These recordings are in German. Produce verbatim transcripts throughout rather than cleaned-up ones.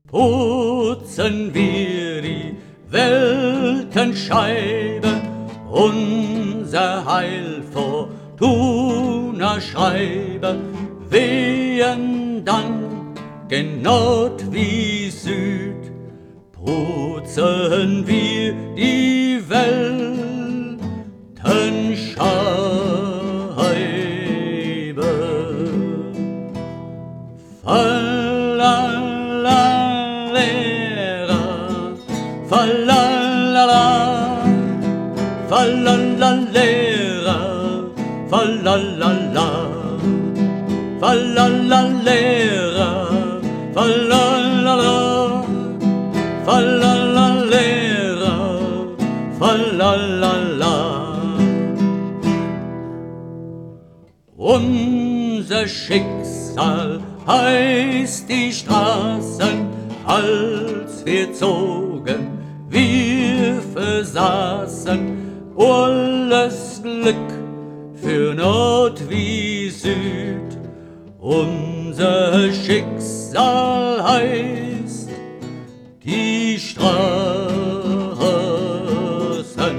putzen wir die Weltenscheibe, unser Heil Fortuna schreibe, wehen dann gen Nord wie Süd, putzen wir die Weltenscheibe. Falalera, falalala, falalalera, falalala, falalalera, falalala, falalalera, falalala. Unser Schicksal heißt die Straßen, als wir zogen, wir versaßen alles Glück für Nord wie Süd. Unser Schicksal heißt die Straßen.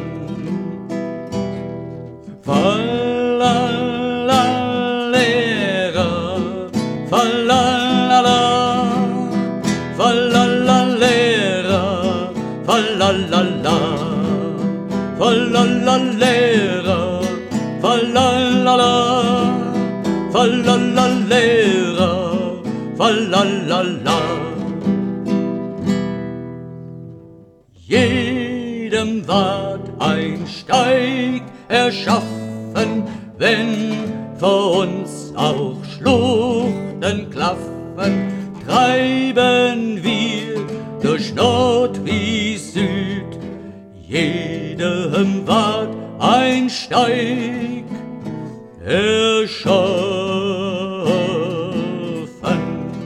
Falalera, falalala, falalalera, falalala, falalalera, falalala, falalalera, falalala. Jedem ward ein Steig erschaffen, wenn vor uns auch Schluchten klaffen, treiben wir durch Nord wie Süd. Jedem ward ein Steig erschaffen.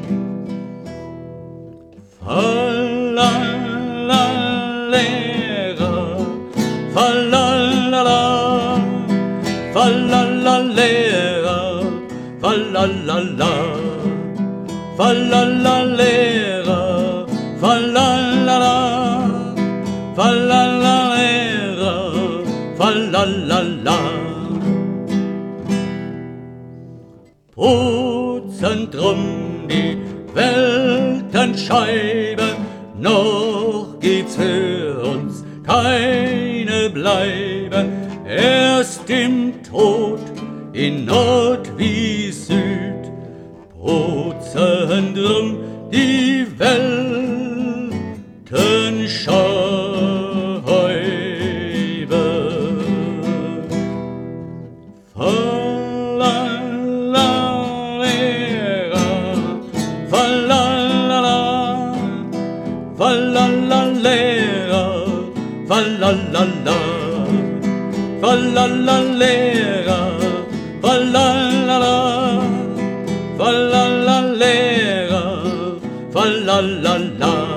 Falalalera, falalala, falalalera, falalala, falalalera, falalala, falalalera, falalala. Putzen drum die Weltenscheibe, noch gibt's für uns keine Bleibe. Erst im Tod in Nord wie Süd, putzen drum die Weltenscheibe. Falalera, falalala, falalalera, falalala, falalalera, falalala, falalalera, falalala.